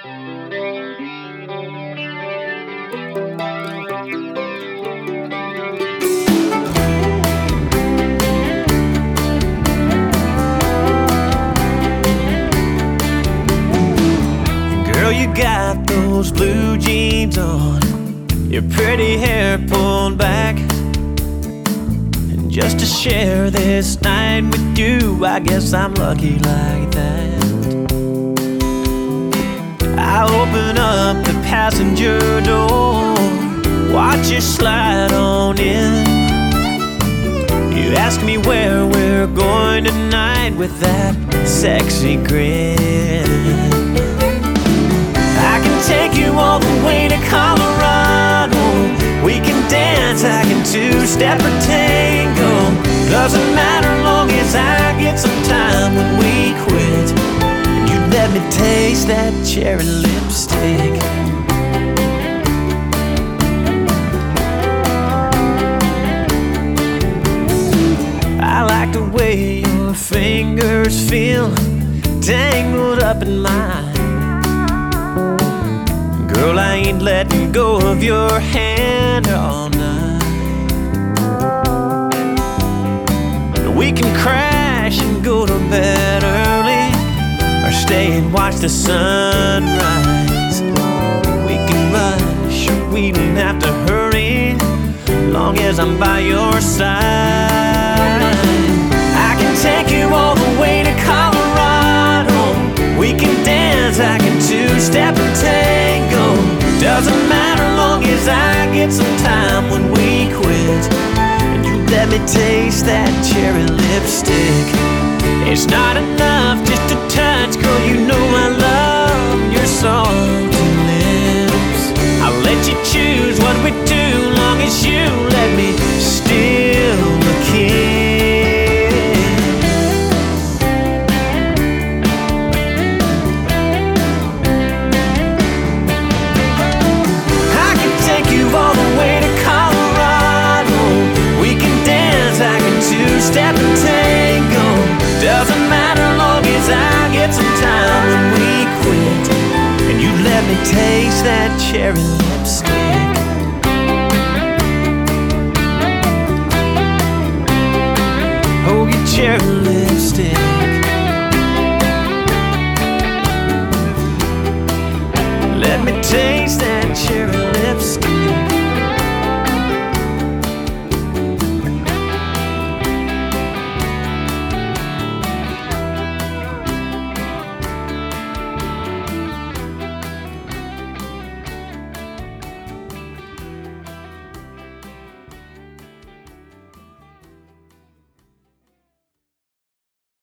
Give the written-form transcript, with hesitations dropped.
Girl, you got those blue jeans on, your pretty hair pulled back. And just to share this night with you, I guess I'm lucky like that. I open up the passenger door, watch you slide on in. You ask me where we're going tonight with that sexy grin. I can take you all the way to Colorado. We can dance, I can two-step or tango. Doesn't matter long as I get some time when we quit. And you let me taste that cherry lipstick. I like the way your fingers feel tangled up in mine. Girl, I ain't letting go of your hand all night. We can crash and go to bed early, or stay and watch the sunrise. We can rush, or we don't have to hurry, long as I'm by your side. I can take you all the way to Colorado. We can dance, I can two-step and tango. Doesn't matter long as I get some time when we quit. And you let me taste that cherry lipstick. It's not enough just to touch, girl, you know I love your salty lips. I'll let you choose what we do, long as you let me steal the kiss. Two-step and tango. Doesn't matter long as I get some time when we quit. And you let me taste that cherry lipstick. Oh, your cherry lipstick.